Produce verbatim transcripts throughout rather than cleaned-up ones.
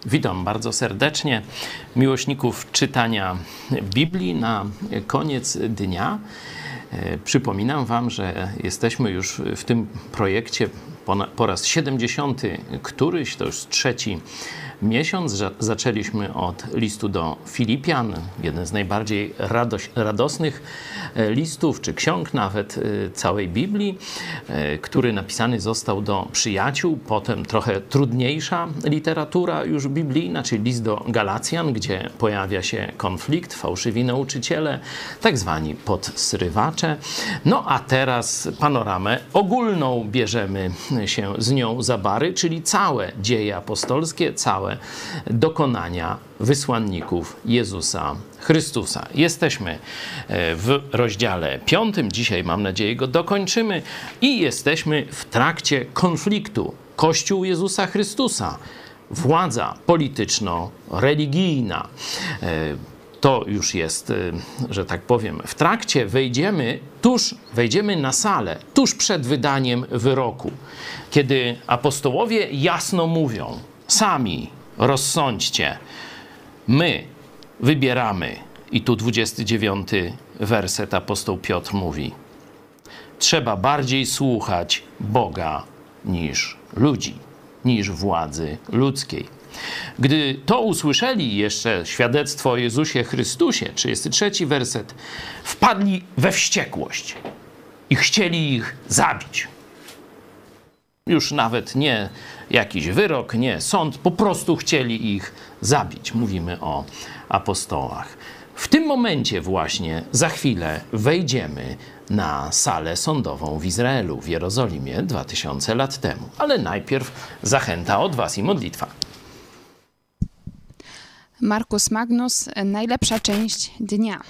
Witam bardzo serdecznie miłośników czytania Biblii na koniec dnia. Przypominam wam, że jesteśmy już w tym projekcie po raz siedemdziesiąty któryś, to już trzeci miesiąc. Zaczęliśmy od listu do Filipian, jeden z najbardziej radoś, radosnych listów, czy ksiąg nawet całej Biblii, który napisany został do przyjaciół. Potem trochę trudniejsza literatura już biblijna, czyli list do Galacjan, gdzie pojawia się konflikt, fałszywi nauczyciele, tak zwani podsrywacze. No a teraz panoramę ogólną bierzemy się z nią za bary, czyli całe dzieje apostolskie, całe dokonania wysłanników Jezusa Chrystusa. Jesteśmy w rozdziale piątym. Dzisiaj, mam nadzieję, go dokończymy i jesteśmy w trakcie konfliktu Kościół Jezusa Chrystusa, władza polityczno-religijna. To już jest, że tak powiem, w trakcie. Wejdziemy tuż, wejdziemy na salę, tuż przed wydaniem wyroku, kiedy apostołowie jasno mówią: sami rozsądźcie, my wybieramy. I tu dwudziesty dziewiąty werset apostoł Piotr mówi: trzeba bardziej słuchać Boga niż ludzi, niż władzy ludzkiej. Gdy to usłyszeli, jeszcze świadectwo o Jezusie Chrystusie, trzydziesty trzeci werset, wpadli we wściekłość i chcieli ich zabić. Już nawet nie jakiś wyrok, nie sąd, po prostu chcieli ich zabić. Mówimy o apostołach. W tym momencie właśnie za chwilę wejdziemy na salę sądową w Izraelu, w Jerozolimie, dwa tysiące lat temu. Ale najpierw zachęta od was i modlitwa. Marcus Magnus, najlepsza część dnia.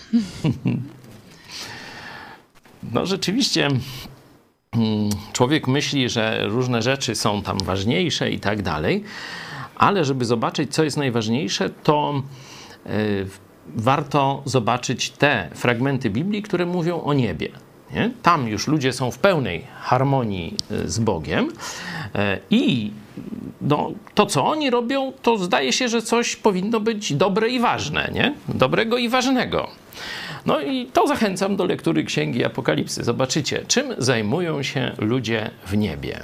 No rzeczywiście człowiek myśli, że różne rzeczy są tam ważniejsze i tak dalej, ale żeby zobaczyć, co jest najważniejsze, to yy, warto zobaczyć te fragmenty Biblii, które mówią o niebie. Nie? Tam już ludzie są w pełnej harmonii z Bogiem yy, i no, to, co oni robią, to zdaje się, że coś powinno być dobre i ważne, nie? Dobrego i ważnego. No i to zachęcam do lektury Księgi Apokalipsy. Zobaczycie, czym zajmują się ludzie w niebie.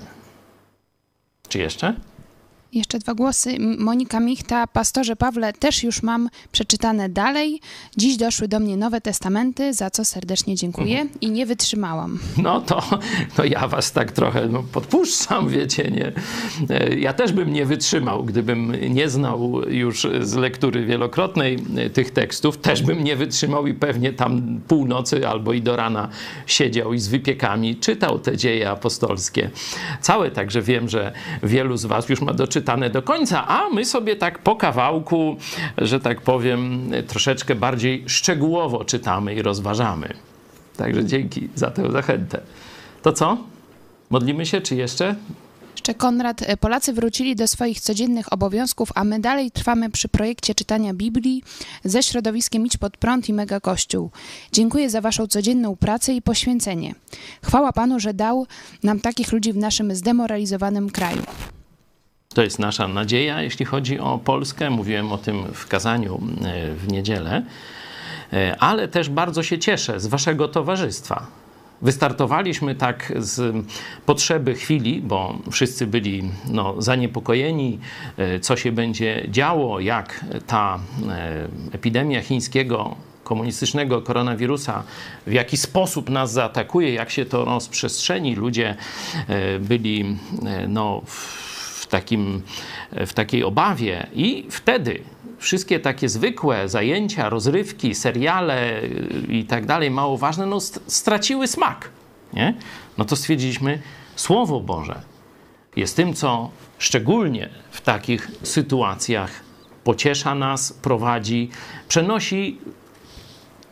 Czy jeszcze? Jeszcze dwa głosy. Monika Michta: pastorze Pawle, też już mam przeczytane dalej. Dziś doszły do mnie Nowe Testamenty, za co serdecznie dziękuję mhm. i nie wytrzymałam. No to, to ja was tak trochę no, podpuszczam, wiecie, nie? Ja też bym nie wytrzymał, gdybym nie znał już z lektury wielokrotnej tych tekstów. Też bym nie wytrzymał i pewnie tam północy albo i do rana siedział i z wypiekami czytał te dzieje apostolskie. Całe, także wiem, że wielu z was już ma doczytane do końca, a my sobie tak po kawałku, że tak powiem, troszeczkę bardziej szczegółowo czytamy i rozważamy. Także dzięki za tę zachętę. To co? Modlimy się, czy jeszcze? Jeszcze Konrad: Polacy wrócili do swoich codziennych obowiązków, a my dalej trwamy przy projekcie czytania Biblii ze środowiskiem Idź Pod Prąd i Mega Kościół. Dziękuję za waszą codzienną pracę i poświęcenie. Chwała Panu, że dał nam takich ludzi w naszym zdemoralizowanym kraju. To jest nasza nadzieja, jeśli chodzi o Polskę. Mówiłem o tym w kazaniu w niedzielę, ale też bardzo się cieszę z waszego towarzystwa. Wystartowaliśmy tak z potrzeby chwili, bo wszyscy byli no, zaniepokojeni, co się będzie działo, jak ta epidemia chińskiego komunistycznego koronawirusa w jaki sposób nas zaatakuje, jak się to rozprzestrzeni. Ludzie byli no, w, takim, w takiej obawie i wtedy wszystkie takie zwykłe zajęcia, rozrywki, seriale i tak dalej, mało ważne, no straciły smak, nie? No to stwierdziliśmy, Słowo Boże jest tym, co szczególnie w takich sytuacjach pociesza nas, prowadzi, przenosi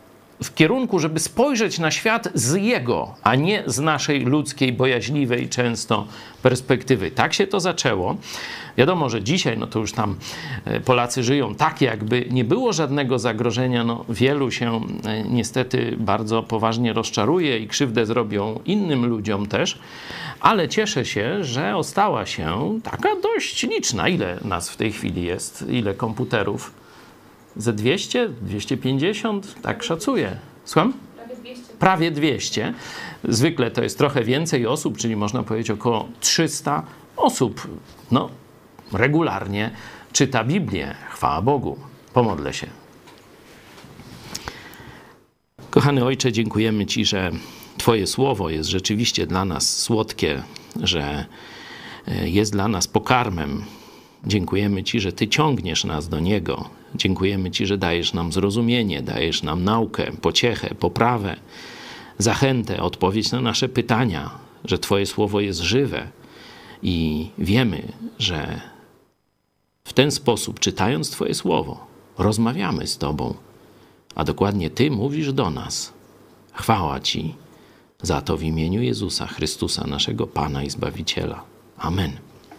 w kierunku, żeby spojrzeć na świat z Jego, a nie z naszej ludzkiej, bojaźliwej często perspektywy. Tak się to zaczęło. Wiadomo, że dzisiaj no to już tam Polacy żyją tak, jakby nie było żadnego zagrożenia. No, wielu się niestety bardzo poważnie rozczaruje i krzywdę zrobią innym ludziom też, ale cieszę się, że ostała się taka dość liczna. Ile nas w tej chwili jest? Ile komputerów? Ze dwieście? dwieście pięćdziesiąt? Tak szacuję. Słucham? Prawie dwieście. Prawie dwieście. Zwykle to jest trochę więcej osób, czyli można powiedzieć około trzysta osób. No, regularnie czyta Biblię. Chwała Bogu. Pomodlę się. Kochany Ojcze, dziękujemy Ci, że Twoje słowo jest rzeczywiście dla nas słodkie, że jest dla nas pokarmem. Dziękujemy Ci, że Ty ciągniesz nas do Niego. Dziękujemy Ci, że dajesz nam zrozumienie, dajesz nam naukę, pociechę, poprawę, zachętę, odpowiedź na nasze pytania, że Twoje słowo jest żywe i wiemy, że w ten sposób, czytając Twoje słowo, rozmawiamy z Tobą, a dokładnie Ty mówisz do nas. Chwała Ci za to w imieniu Jezusa Chrystusa, naszego Pana i Zbawiciela. Amen.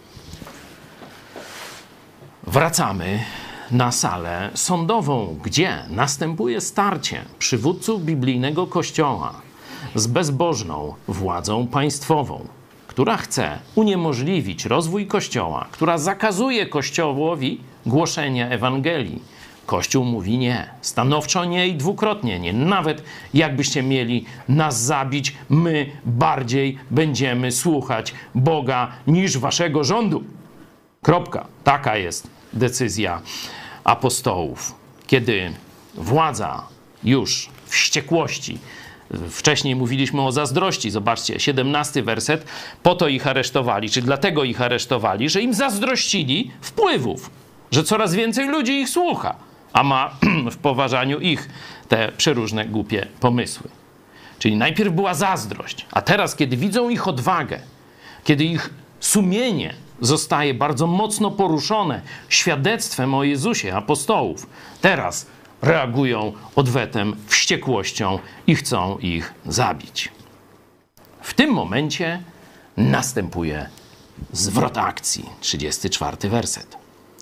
Wracamy na salę sądową, gdzie następuje starcie przywódców biblijnego Kościoła z bezbożną władzą państwową, która chce uniemożliwić rozwój Kościoła, która zakazuje Kościołowi głoszenia Ewangelii. Kościół mówi nie, stanowczo nie i dwukrotnie nie. Nawet jakbyście mieli nas zabić, my bardziej będziemy słuchać Boga niż waszego rządu. Kropka. Taka jest decyzja apostołów. Kiedy władza już w wściekłości, wcześniej mówiliśmy o zazdrości, zobaczcie, siedemnasty werset, po to ich aresztowali, czy dlatego ich aresztowali, że im zazdrościli wpływów, że coraz więcej ludzi ich słucha, a ma w poważaniu ich te przeróżne głupie pomysły. Czyli najpierw była zazdrość, a teraz, kiedy widzą ich odwagę, kiedy ich sumienie zostaje bardzo mocno poruszone świadectwem o Jezusie apostołów, teraz reagują odwetem, wściekłością i chcą ich zabić. W tym momencie następuje zwrot akcji. trzydziesty czwarty werset.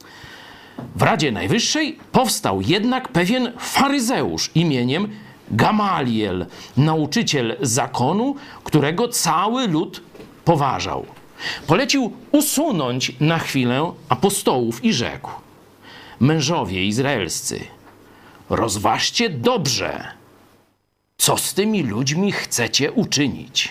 W Radzie Najwyższej powstał jednak pewien faryzeusz imieniem Gamaliel, nauczyciel zakonu, którego cały lud poważał. Polecił usunąć na chwilę apostołów i rzekł: mężowie izraelscy, rozważcie dobrze, co z tymi ludźmi chcecie uczynić.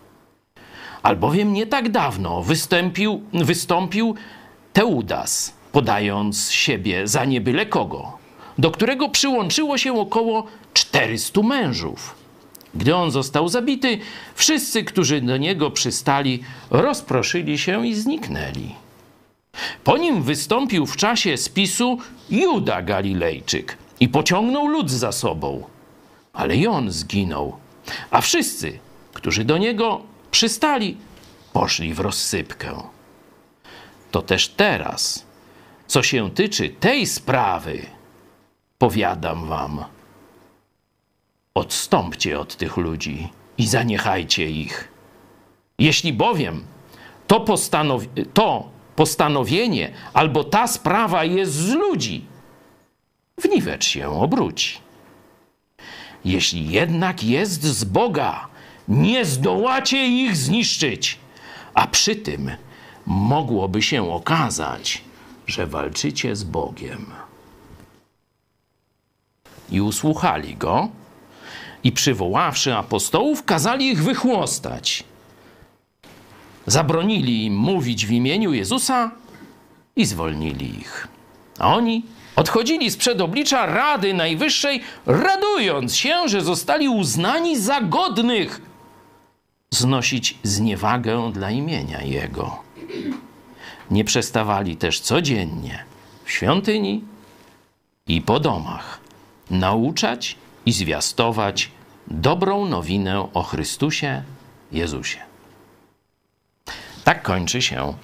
Albowiem nie tak dawno wystąpił, wystąpił Teudas, podając siebie za nie byle kogo, do którego przyłączyło się około czterystu mężów. Gdy on został zabity, wszyscy, którzy do niego przystali, rozproszyli się i zniknęli. Po nim wystąpił w czasie spisu Juda Galilejczyk i pociągnął lud za sobą, ale i on zginął, a wszyscy, którzy do niego przystali, poszli w rozsypkę. To też teraz, co się tyczy tej sprawy, powiadam wam, odstąpcie od tych ludzi i zaniechajcie ich. Jeśli bowiem to, postanowi to postanowienie albo ta sprawa jest z ludzi, wniwecz się obróci. Jeśli jednak jest z Boga, nie zdołacie ich zniszczyć, a przy tym mogłoby się okazać, że walczycie z Bogiem. I usłuchali go, i przywoławszy apostołów, kazali ich wychłostać. Zabronili im mówić w imieniu Jezusa i zwolnili ich. A oni odchodzili sprzed oblicza Rady Najwyższej, radując się, że zostali uznani za godnych znosić zniewagę dla imienia Jego. Nie przestawali też codziennie w świątyni i po domach nauczać i zwiastować dobrą nowinę o Chrystusie Jezusie. Tak kończy się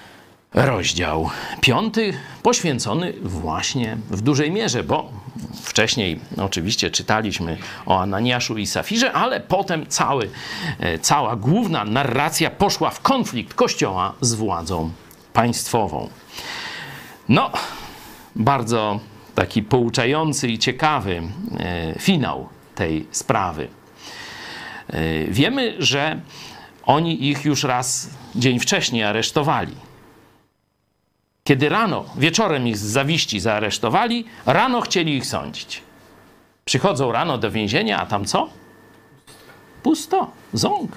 rozdział piąty, poświęcony właśnie w dużej mierze, bo w Wcześniej oczywiście czytaliśmy o Ananiaszu i Safirze, ale potem cały, cała główna narracja poszła w konflikt Kościoła z władzą państwową. No, bardzo taki pouczający i ciekawy finał tej sprawy. Wiemy, że oni ich już raz dzień wcześniej aresztowali. Kiedy rano, wieczorem ich z zawiści zaaresztowali, rano chcieli ich sądzić. Przychodzą rano do więzienia, a tam co? Pusto, ząg.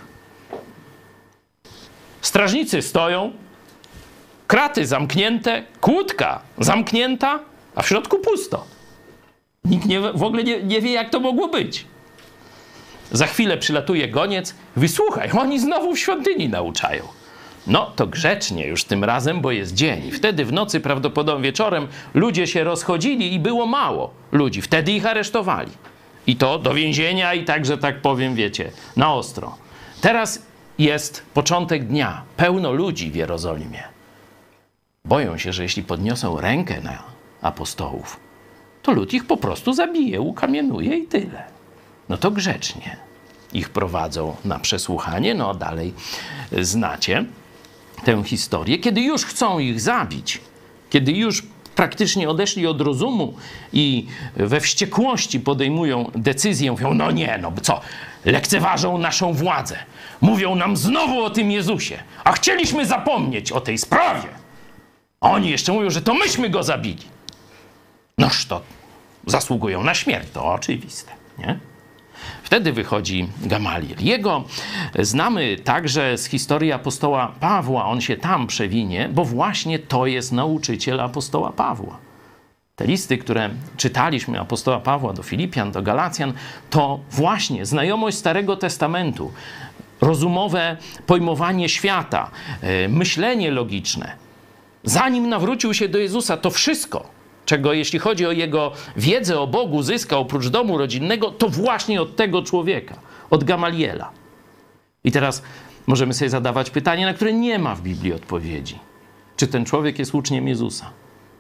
Strażnicy stoją, kraty zamknięte, kłódka zamknięta, a w środku pusto. Nikt nie, w ogóle nie, nie wie, jak to mogło być. Za chwilę przylatuje goniec, wysłuchaj, oni znowu w świątyni nauczają. No to grzecznie już tym razem, bo jest dzień. Wtedy w nocy, prawdopodobnie wieczorem, ludzie się rozchodzili i było mało ludzi. Wtedy ich aresztowali. I to do więzienia i tak, że tak powiem, wiecie, na ostro. Teraz jest początek dnia. Pełno ludzi w Jerozolimie. Boją się, że jeśli podniosą rękę na apostołów, to lud ich po prostu zabije, ukamienuje i tyle. No to grzecznie ich prowadzą na przesłuchanie. No dalej znacie tę historię. Kiedy już chcą ich zabić, kiedy już praktycznie odeszli od rozumu i we wściekłości podejmują decyzję, mówią, no nie, no co, lekceważą naszą władzę. Mówią nam znowu o tym Jezusie, a chcieliśmy zapomnieć o tej sprawie. A oni jeszcze mówią, że to myśmy go zabili. Noż to zasługują na śmierć, to oczywiste, nie? Wtedy wychodzi Gamaliel. Jego znamy także z historii apostoła Pawła. On się tam przewinie, bo właśnie to jest nauczyciel apostoła Pawła. Te listy, które czytaliśmy apostoła Pawła do Filipian, do Galacjan, to właśnie znajomość Starego Testamentu, rozumowe pojmowanie świata, myślenie logiczne. Zanim nawrócił się do Jezusa, to wszystko, czego jeśli chodzi o jego wiedzę o Bogu zyskał oprócz domu rodzinnego, to właśnie od tego człowieka, od Gamaliela. I teraz możemy sobie zadawać pytanie, na które nie ma w Biblii odpowiedzi. Czy ten człowiek jest uczniem Jezusa?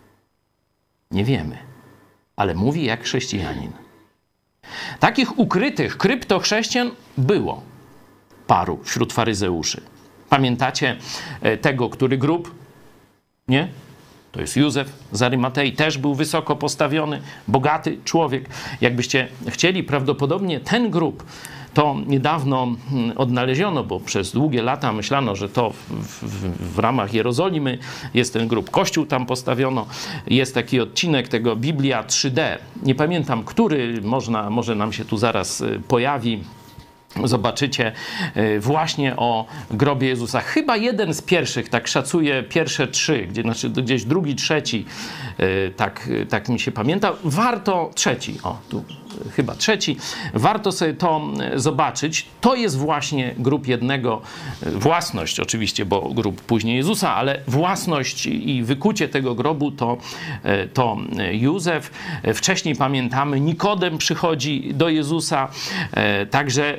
Nie wiemy, ale mówi jak chrześcijanin. Takich ukrytych kryptochrześcijan było paru wśród faryzeuszy. Pamiętacie tego, który grób? Nie? To jest Józef z Arymatei, też był wysoko postawiony, bogaty człowiek. Jakbyście chcieli, prawdopodobnie ten grób to niedawno odnaleziono, bo przez długie lata myślano, że to w, w, w ramach Jerozolimy jest ten grób. Kościół tam postawiono. Jest taki odcinek tego Biblia trzy D. Nie pamiętam, który, można, może nam się tu zaraz pojawi. Zobaczycie właśnie o grobie Jezusa. Chyba jeden z pierwszych, tak szacuję, pierwsze trzy, gdzie, znaczy gdzieś drugi, trzeci, tak, tak mi się pamięta. Warto, trzeci, o tu chyba trzeci, warto sobie to zobaczyć. To jest właśnie grób jednego, własność oczywiście, bo grób później Jezusa, ale własność i wykucie tego grobu to, to Józef. Wcześniej pamiętamy, Nikodem przychodzi do Jezusa, także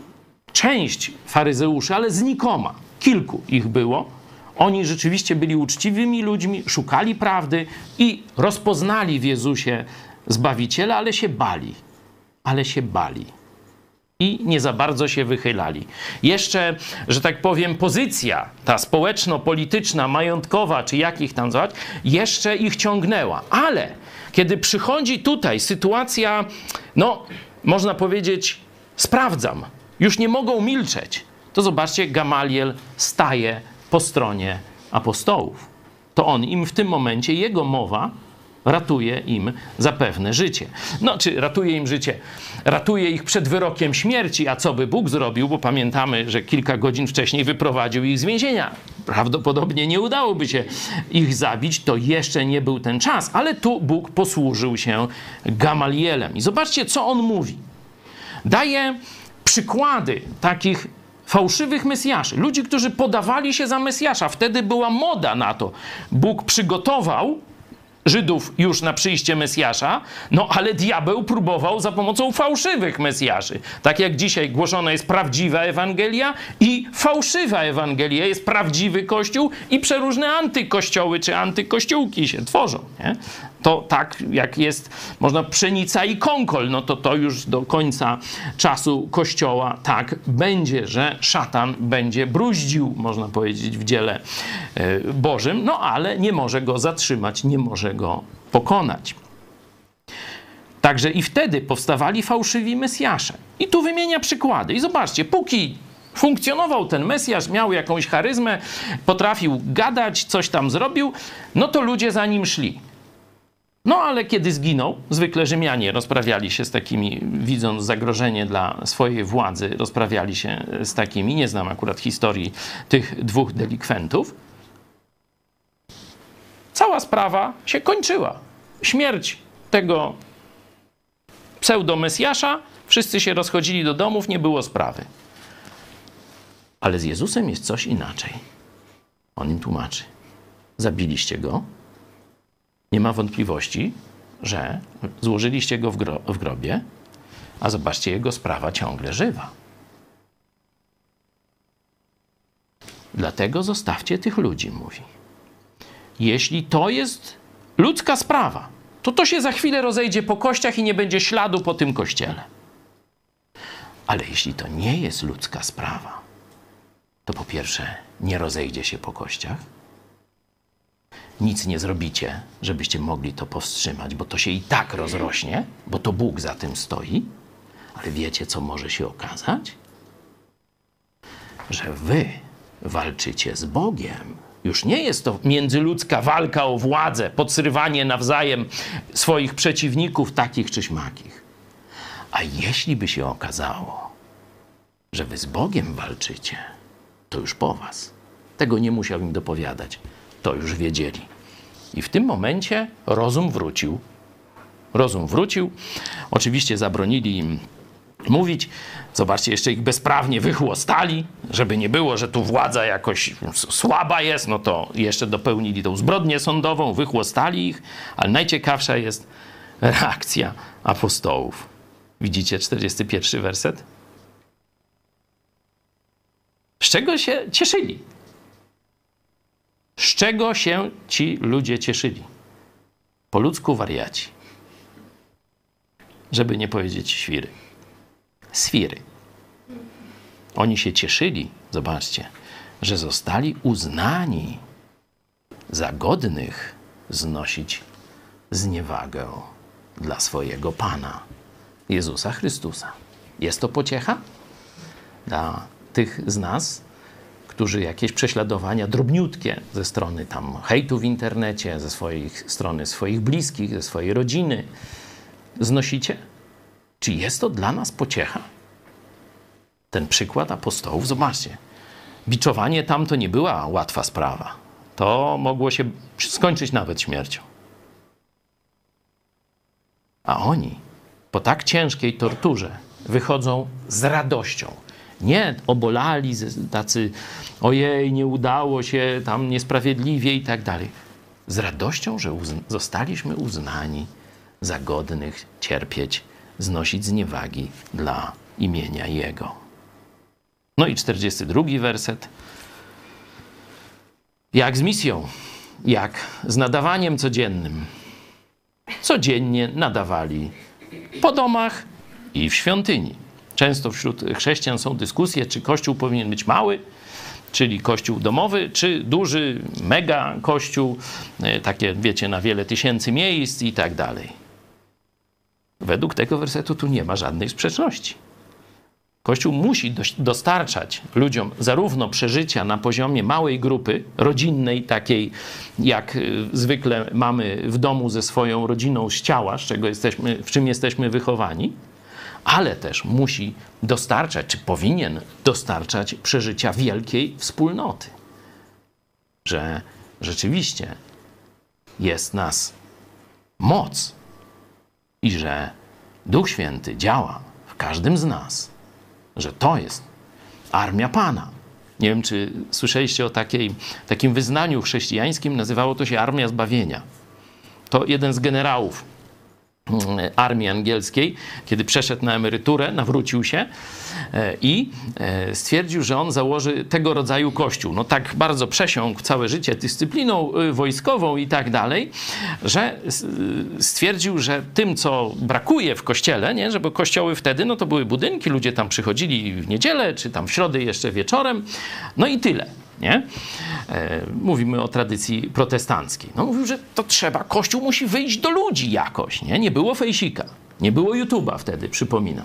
część faryzeuszy, ale znikoma, kilku ich było. Oni rzeczywiście byli uczciwymi ludźmi, szukali prawdy i rozpoznali w Jezusie Zbawiciela, ale się bali. Ale się bali. I nie za bardzo się wychylali. Jeszcze, że tak powiem, pozycja ta społeczno-polityczna, majątkowa, czy jak ich tam zwać, jeszcze ich ciągnęła. Ale kiedy przychodzi tutaj sytuacja, no, można powiedzieć, sprawdzam, już nie mogą milczeć, to zobaczcie, Gamaliel staje po stronie apostołów. To on im w tym momencie, jego mowa ratuje im zapewne życie. No, czy ratuje im życie? Ratuje ich przed wyrokiem śmierci, a co by Bóg zrobił? Bo pamiętamy, że kilka godzin wcześniej wyprowadził ich z więzienia. Prawdopodobnie nie udałoby się ich zabić, to jeszcze nie był ten czas, ale tu Bóg posłużył się Gamalielem. I zobaczcie, co on mówi. Daje przykłady takich fałszywych Mesjaszy. Ludzi, którzy podawali się za Mesjasza. Wtedy była moda na to. Bóg przygotował Żydów już na przyjście Mesjasza, no ale diabeł próbował za pomocą fałszywych Mesjaszy. Tak jak dzisiaj głoszona jest prawdziwa Ewangelia i fałszywa Ewangelia. Jest prawdziwy Kościół i przeróżne antykościoły czy antykościółki się tworzą. Nie? To tak jak jest, można pszenica i konkol, no to to już do końca czasu Kościoła tak będzie, że szatan będzie bruździł, można powiedzieć, w dziele Bożym, no ale nie może go zatrzymać, nie może go pokonać. Także i wtedy powstawali fałszywi Mesjasze. I tu wymienia przykłady. I zobaczcie, póki funkcjonował ten Mesjasz, miał jakąś charyzmę, potrafił gadać, coś tam zrobił, no to ludzie za nim szli. No ale kiedy zginął, zwykle Rzymianie rozprawiali się z takimi, widząc zagrożenie dla swojej władzy, rozprawiali się z takimi, nie znam akurat historii tych dwóch delikwentów, cała sprawa się kończyła. Śmierć tego pseudo-Mesjasza, wszyscy się rozchodzili do domów, nie było sprawy. Ale z Jezusem jest coś inaczej. On im tłumaczy. Zabiliście go. Nie ma wątpliwości, że złożyliście go w, gro w grobie, a zobaczcie, jego sprawa ciągle żywa. Dlatego zostawcie tych ludzi, mówi. Jeśli to jest ludzka sprawa, to to się za chwilę rozejdzie po kościach i nie będzie śladu po tym kościele. Ale jeśli to nie jest ludzka sprawa, to po pierwsze nie rozejdzie się po kościach. Nic nie zrobicie, żebyście mogli to powstrzymać, bo to się i tak rozrośnie, bo to Bóg za tym stoi. Ale wiecie, co może się okazać? Że wy walczycie z Bogiem. Już nie jest to międzyludzka walka o władzę, podsyrywanie nawzajem swoich przeciwników, takich czy śmakich. A jeśli by się okazało, że wy z Bogiem walczycie, to już po was. Tego nie musiał im dopowiadać. To już wiedzieli. I w tym momencie rozum wrócił. Rozum wrócił. Oczywiście zabronili im mówić. Zobaczcie, jeszcze ich bezprawnie wychłostali, żeby nie było, że tu władza jakoś słaba jest, no to jeszcze dopełnili tą zbrodnię sądową, wychłostali ich, ale najciekawsza jest reakcja apostołów. Widzicie czterdziesty pierwszy werset? Z czego się cieszyli? Z czego się ci ludzie cieszyli? Po ludzku wariaci. Żeby nie powiedzieć świry. Swiry. Oni się cieszyli, zobaczcie, że zostali uznani za godnych znosić zniewagę dla swojego Pana, Jezusa Chrystusa. Jest to pociecha dla tych z nas, którzy jakieś prześladowania drobniutkie ze strony tam hejtu w internecie, ze swojej strony swoich bliskich, ze swojej rodziny znosicie? Czy jest to dla nas pociecha? Ten przykład apostołów, zobaczcie. Biczowanie tam to nie była łatwa sprawa. To mogło się skończyć nawet śmiercią. A oni po tak ciężkiej torturze wychodzą z radością. Nie obolali, tacy ojej, nie udało się, tam niesprawiedliwie i tak dalej. Z radością, że uzn zostaliśmy uznani za godnych cierpieć, znosić zniewagi dla imienia Jego. No i czterdziesty drugi werset. Jak z misją, jak z nadawaniem codziennym. Codziennie nadawali po domach i w świątyni. Często wśród chrześcijan są dyskusje, czy kościół powinien być mały, czyli kościół domowy, czy duży, mega kościół, takie, wiecie, na wiele tysięcy miejsc i tak dalej. Według tego wersetu tu nie ma żadnej sprzeczności. Kościół musi dostarczać ludziom zarówno przeżycia na poziomie małej grupy rodzinnej, takiej jak zwykle mamy w domu ze swoją rodziną z ciała, z czego jesteśmy, w czym jesteśmy wychowani, ale też musi dostarczać, czy powinien dostarczać przeżycia wielkiej wspólnoty. Że rzeczywiście jest nas moc i że Duch Święty działa w każdym z nas. Że to jest armia Pana. Nie wiem, czy słyszeliście o takiej, takim wyznaniu chrześcijańskim, nazywało to się Armia Zbawienia. To jeden z generałów armii angielskiej, kiedy przeszedł na emeryturę, nawrócił się i stwierdził, że on założy tego rodzaju kościół. No tak bardzo przesiąkł całe życie dyscypliną wojskową i tak dalej, że stwierdził, że tym, co brakuje w kościele, nie, że bo kościoły wtedy, no to były budynki, ludzie tam przychodzili w niedzielę, czy tam w środę jeszcze wieczorem, no i tyle. Nie? E, mówimy o tradycji protestanckiej. No mówił, że to trzeba, Kościół musi wyjść do ludzi jakoś. Nie, nie było fejsika, nie było YouTube'a wtedy, przypominam.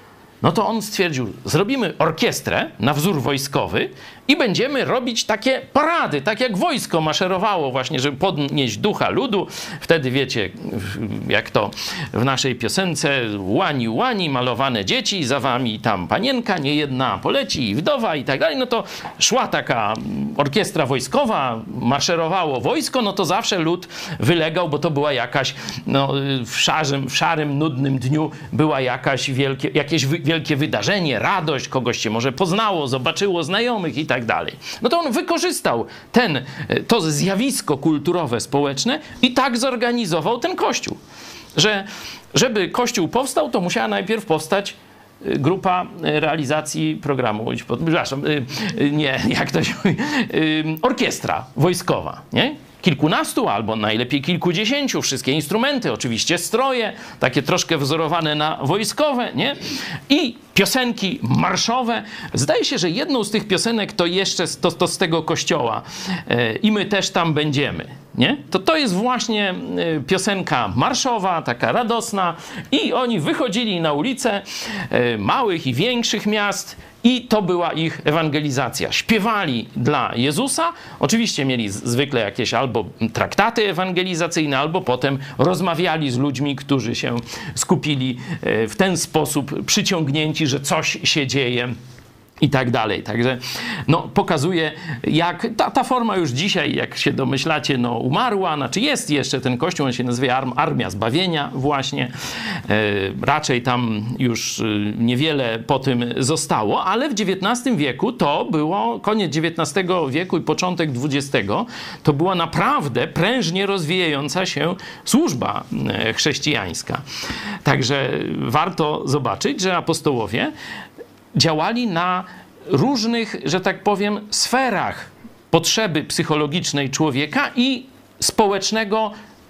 No to on stwierdził, zrobimy orkiestrę na wzór wojskowy i będziemy robić takie parady, tak jak wojsko maszerowało właśnie, żeby podnieść ducha ludu. Wtedy wiecie, jak to w naszej piosence, łani, łani, malowane dzieci, za wami tam panienka, nie jedna poleci i wdowa i tak dalej. No to szła taka orkiestra wojskowa, maszerowało wojsko, no to zawsze lud wylegał, bo to była jakaś, no w szarym, w szarym nudnym dniu była jakaś wielkie, jakieś wielkie wydarzenie, radość, kogoś się może poznało, zobaczyło znajomych i tak dalej. No to on wykorzystał ten, to zjawisko kulturowe, społeczne i tak zorganizował ten kościół, że żeby kościół powstał, to musiała najpierw powstać grupa realizacji programu, przepraszam, nie, jak to się mówi, orkiestra wojskowa, nie? Kilkunastu albo najlepiej kilkudziesięciu, wszystkie instrumenty, oczywiście stroje, takie troszkę wzorowane na wojskowe, nie? I piosenki marszowe. Zdaje się, że jedną z tych piosenek to jeszcze to, to z tego kościoła e, i my też tam będziemy, nie? To to jest właśnie e, piosenka marszowa, taka radosna i oni wychodzili na ulice e, małych i większych miast i to była ich ewangelizacja. Śpiewali dla Jezusa. Oczywiście mieli zwykle jakieś albo traktaty ewangelizacyjne, albo potem rozmawiali z ludźmi, którzy się skupili w ten sposób przyciągnięci, że coś się dzieje i tak dalej. Także no, pokazuje, jak ta, ta forma już dzisiaj, jak się domyślacie, no, umarła. Znaczy jest jeszcze ten kościół, on się nazywa Armia Zbawienia właśnie. E, raczej tam już niewiele po tym zostało, ale w dziewiętnastym wieku to było, koniec dziewiętnastego wieku i początek dwudziestego, to była naprawdę prężnie rozwijająca się służba chrześcijańska. Także warto zobaczyć, że apostołowie działali na różnych, że tak powiem, sferach potrzeby psychologicznej człowieka i społecznego,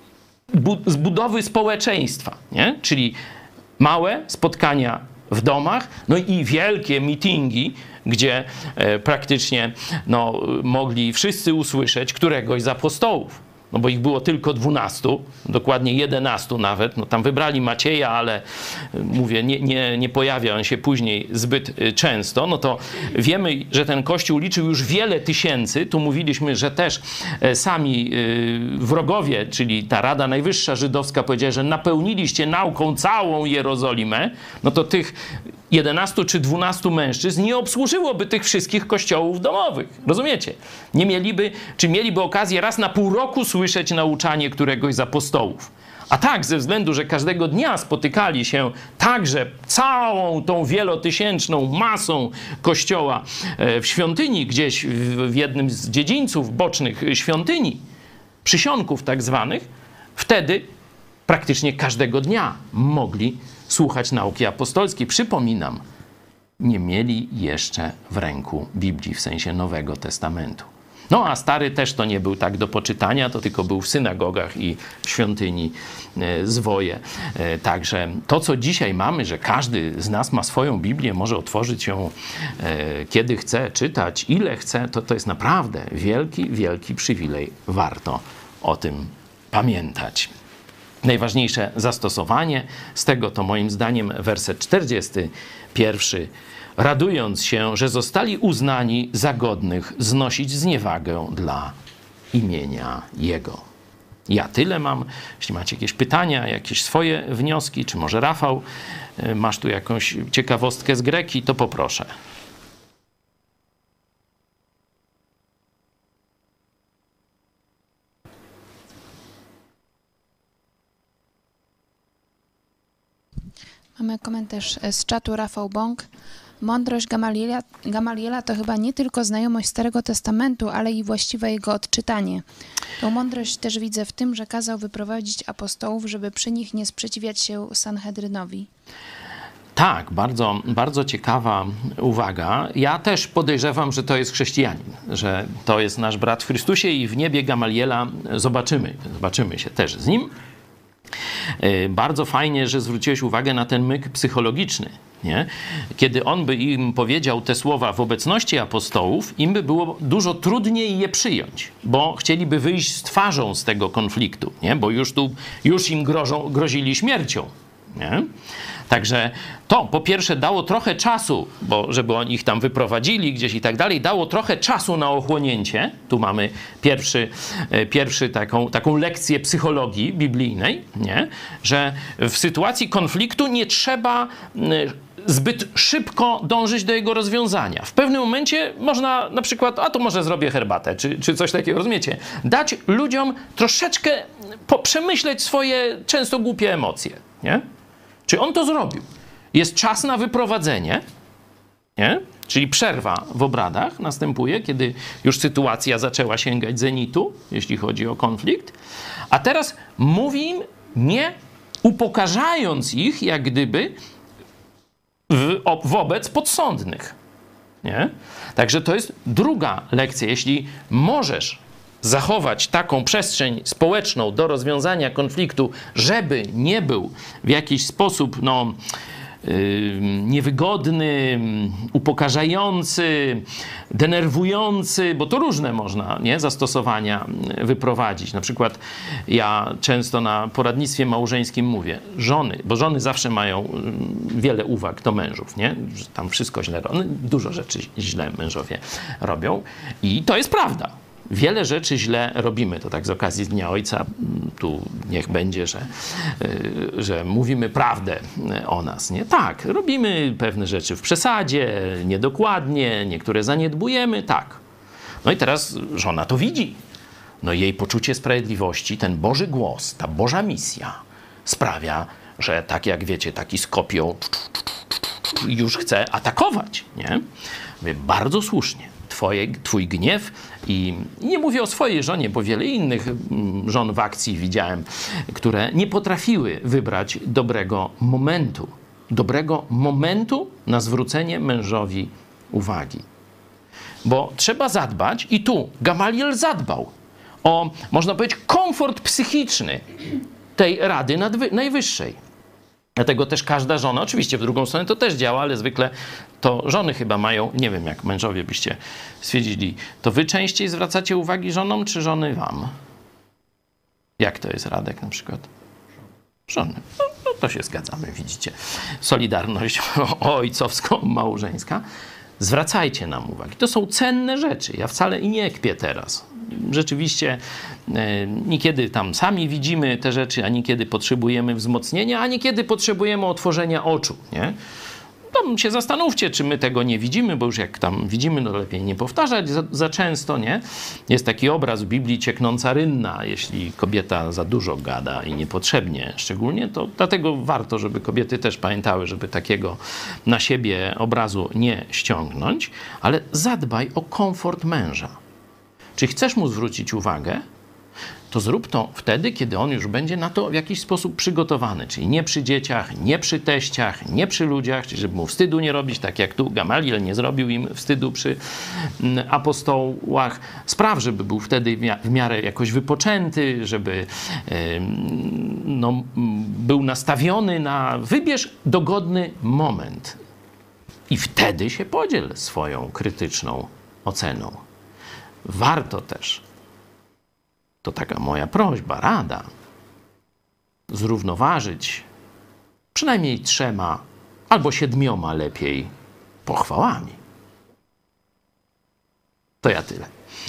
zbudowy społeczeństwa, nie? Czyli małe spotkania w domach, no i wielkie mityngi, gdzie e, praktycznie no, mogli wszyscy usłyszeć któregoś z apostołów. No bo ich było tylko dwunastu, dokładnie jedenastu nawet. No tam wybrali Macieja, ale mówię, nie, nie, nie pojawia on się później zbyt często. No to wiemy, że ten kościół liczył już wiele tysięcy. Tu mówiliśmy, że też sami wrogowie, czyli ta Rada Najwyższa Żydowska powiedziała, że napełniliście nauką całą Jerozolimę. No to tych jedenastu czy dwunastu mężczyzn nie obsłużyłoby tych wszystkich kościołów domowych. Rozumiecie? Nie mieliby, czy mieliby okazję raz na pół roku słyszeć nauczanie któregoś z apostołów. A tak, ze względu, że każdego dnia spotykali się także całą tą wielotysięczną masą kościoła w świątyni, gdzieś w jednym z dziedzińców bocznych świątyni, przysionków tak zwanych, wtedy praktycznie każdego dnia mogli słuchać nauki apostolskiej. Przypominam, nie mieli jeszcze w ręku Biblii, w sensie Nowego Testamentu. No a Stary też to nie był tak do poczytania, to tylko był w synagogach i w świątyni zwoje. Także to, co dzisiaj mamy, że każdy z nas ma swoją Biblię, może otworzyć ją kiedy chce, czytać ile chce, to to jest naprawdę wielki, wielki przywilej. Warto o tym pamiętać. Najważniejsze zastosowanie z tego to moim zdaniem werset czterdziesty pierwszy. Radując się, że zostali uznani za godnych znosić zniewagę dla imienia Jego. Ja tyle mam. Jeśli macie jakieś pytania, jakieś swoje wnioski, czy może Rafał, masz tu jakąś ciekawostkę z Greki, to poproszę. Mamy komentarz z czatu. Rafał Bąk Mądrość Gamaliela, Gamaliela to chyba nie tylko znajomość Starego Testamentu, ale i właściwe jego odczytanie. Tą mądrość też widzę w tym, że kazał wyprowadzić apostołów, żeby przy nich nie sprzeciwiać się Sanhedrynowi. Tak, bardzo, bardzo ciekawa uwaga. Ja też podejrzewam, że to jest chrześcijanin, że to jest nasz brat w Chrystusie i w niebie Gamaliela zobaczymy. Zobaczymy się też z nim. Bardzo fajnie, że zwróciłeś uwagę na ten myk psychologiczny. Nie? Kiedy on by im powiedział te słowa w obecności apostołów, im by było dużo trudniej je przyjąć, bo chcieliby wyjść z twarzą z tego konfliktu, nie? Bo już tu już im grożą, grozili śmiercią. Nie? Także to po pierwsze dało trochę czasu, bo żeby oni ich tam wyprowadzili gdzieś i tak dalej, dało trochę czasu na ochłonięcie. Tu mamy pierwszy, pierwszy taką, taką lekcję psychologii biblijnej, nie? Że w sytuacji konfliktu nie trzeba zbyt szybko dążyć do jego rozwiązania. W pewnym momencie można na przykład, a to może zrobię herbatę, czy, czy coś takiego, rozumiecie? Dać ludziom troszeczkę przemyśleć swoje często głupie emocje, nie? Czy on to zrobił? Jest czas na wyprowadzenie, nie? Czyli przerwa w obradach następuje, kiedy już sytuacja zaczęła sięgać zenitu, jeśli chodzi o konflikt. A teraz mówi im, nie upokarzając ich, jak gdyby w, wobec podsądnych. Nie? Także to jest druga lekcja. Jeśli możesz zachować taką przestrzeń społeczną do rozwiązania konfliktu, żeby nie był w jakiś sposób no, yy, niewygodny, upokarzający, denerwujący, bo to różne można nie, zastosowania wyprowadzić. Na przykład ja często na poradnictwie małżeńskim mówię, żony, bo żony zawsze mają wiele uwag do mężów, nie? Że tam wszystko źle robią, dużo rzeczy źle mężowie robią i to jest prawda. Wiele rzeczy źle robimy. To tak z okazji Dnia Ojca, tu niech będzie, że, że mówimy prawdę o nas. Nie? Tak, robimy pewne rzeczy w przesadzie, niedokładnie, niektóre zaniedbujemy, tak. No i teraz żona to widzi. No jej poczucie sprawiedliwości, ten Boży głos, ta Boża misja sprawia, że tak jak wiecie, taki z kopią już chce atakować. Nie? Mówię, bardzo słusznie. Twoje, twój gniew i nie mówię o swojej żonie, bo wiele innych żon w akcji widziałem, które nie potrafiły wybrać dobrego momentu. Dobrego momentu na zwrócenie mężowi uwagi. Bo trzeba zadbać i tu Gamaliel zadbał o, można powiedzieć, komfort psychiczny tej Rady Najwyższej. Dlatego też każda żona, oczywiście w drugą stronę to też działa, ale zwykle to żony chyba mają, nie wiem jak mężowie byście stwierdzili, to wy częściej zwracacie uwagi żonom, czy żony wam? Jak to jest, Radek, na przykład? Żony. No, no to się zgadzamy, widzicie. Solidarność ojcowsko-małżeńska. Zwracajcie nam uwagi. To są cenne rzeczy. Ja wcale i nie kpię teraz. Rzeczywiście e, niekiedy tam sami widzimy te rzeczy, a niekiedy potrzebujemy wzmocnienia, a niekiedy potrzebujemy otworzenia oczu, nie? Tam się zastanówcie, czy my tego nie widzimy, bo już jak tam widzimy, no lepiej nie powtarzać za, za często, nie? Jest taki obraz w Biblii, cieknąca rynna. Jeśli kobieta za dużo gada i niepotrzebnie szczególnie, to dlatego warto, żeby kobiety też pamiętały, żeby takiego na siebie obrazu nie ściągnąć, ale zadbaj o komfort męża. Czy chcesz mu zwrócić uwagę, to zrób to wtedy, kiedy on już będzie na to w jakiś sposób przygotowany. Czyli nie przy dzieciach, nie przy teściach, nie przy ludziach, czyli żeby mu wstydu nie robić, tak jak tu Gamaliel nie zrobił im wstydu przy apostołach. Spraw, żeby był wtedy w miarę jakoś wypoczęty, żeby no, był nastawiony na wybierz dogodny moment. I wtedy się podziel swoją krytyczną oceną. Warto też, to taka moja prośba, rada, zrównoważyć przynajmniej trzema albo siedmioma lepiej pochwałami. To ja tyle.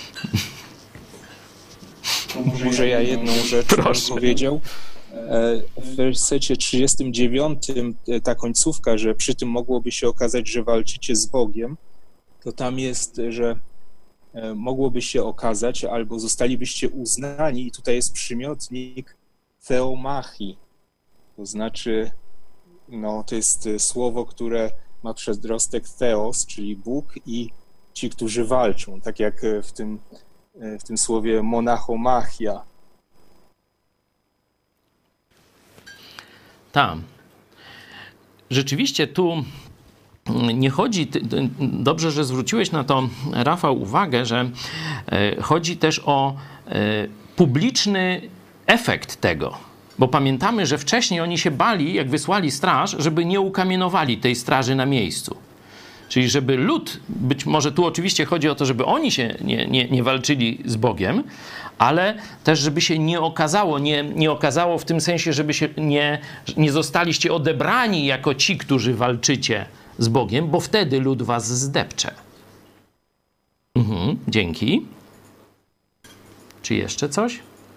Może ja jedną rzecz Proszę. powiedział. W wersecie trzydziestym dziewiątym ta końcówka, że przy tym mogłoby się okazać, że walczycie z Bogiem, to tam jest, że mogłoby się okazać, albo zostalibyście uznani, i tutaj jest przymiotnik theomachii, to znaczy, no to jest słowo, które ma przedrostek Theos, czyli Bóg, i ci, którzy walczą, tak jak w tym, w tym słowie monachomachia. Tak. Rzeczywiście tu nie chodzi, dobrze, że zwróciłeś na to, Rafał, uwagę, że chodzi też o publiczny efekt tego. Bo pamiętamy, że wcześniej oni się bali, jak wysłali straż, żeby nie ukamienowali tej straży na miejscu. Czyli żeby lud, być może tu oczywiście chodzi o to, żeby oni się nie, nie, nie walczyli z Bogiem, ale też żeby się nie okazało, nie, nie okazało w tym sensie, żeby się nie, nie zostaliście odebrani jako ci, którzy walczycie z Bogiem, bo wtedy lud was zdepcze. Mhm, dzięki. Czy jeszcze coś?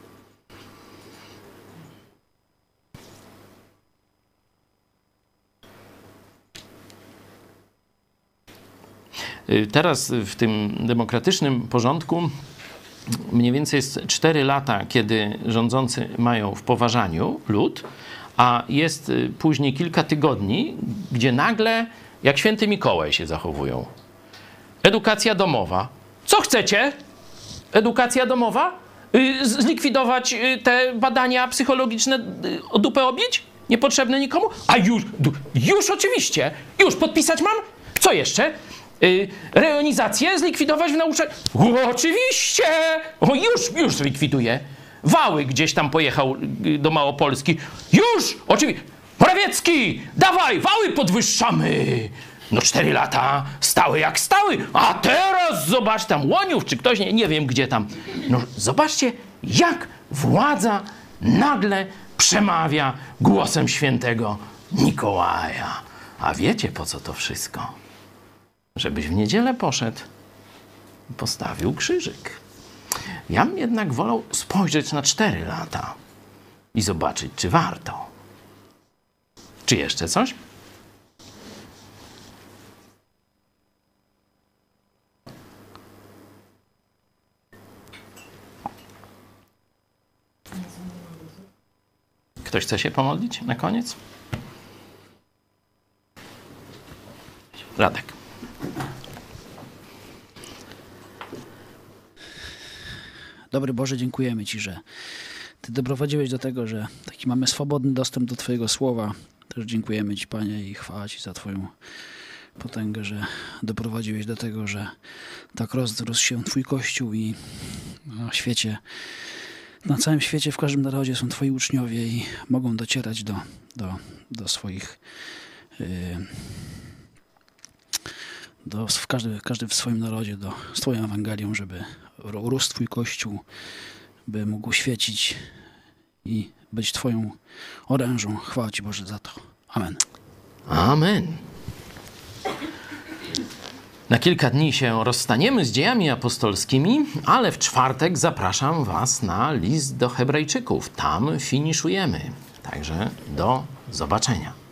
Teraz w tym demokratycznym porządku mniej więcej jest cztery lata, kiedy rządzący mają w poważaniu lud, a jest później kilka tygodni, gdzie nagle jak święty Mikołaj się zachowują. Edukacja domowa. Co chcecie? Edukacja domowa? Zlikwidować te badania psychologiczne, o dupę obić? Niepotrzebne nikomu? A już, już oczywiście. Już podpisać mam? Co jeszcze? Yy, rejonizację zlikwidować w nauce? O, oczywiście! O, już, już zlikwiduję. Wały gdzieś tam pojechał do Małopolski. Już! Oczywiście. Morawiecki! Dawaj, wały podwyższamy! No cztery lata stały jak stały, a teraz zobacz tam Łoniów, czy ktoś, nie, nie wiem gdzie tam. No zobaczcie, jak władza nagle przemawia głosem świętego Mikołaja. A wiecie, po co to wszystko? Żebyś w niedzielę poszedł i postawił krzyżyk. Ja bym jednak wolał spojrzeć na cztery lata i zobaczyć, czy warto. Czy jeszcze coś? Ktoś chce się pomodlić na koniec? Radek. Dobry Boże, dziękujemy Ci, że Ty doprowadziłeś do tego, że taki mamy swobodny dostęp do Twojego Słowa. Też dziękujemy Ci, Panie, i chwała Ci za Twoją potęgę, że doprowadziłeś do tego, że tak rozrósł się Twój Kościół i na świecie, na całym świecie, w każdym narodzie są Twoi uczniowie i mogą docierać do, do, do swoich... Yy, Do, w każdy, każdy w swoim narodzie, do, z Twoją Ewangelią, żeby rósł Twój Kościół, by mógł świecić i być Twoją orężą. Chwała Ci, Boże, za to. Amen. Amen. Na kilka dni się rozstaniemy z dziejami apostolskimi, ale w czwartek zapraszam Was na list do Hebrajczyków. Tam finiszujemy. Także do zobaczenia.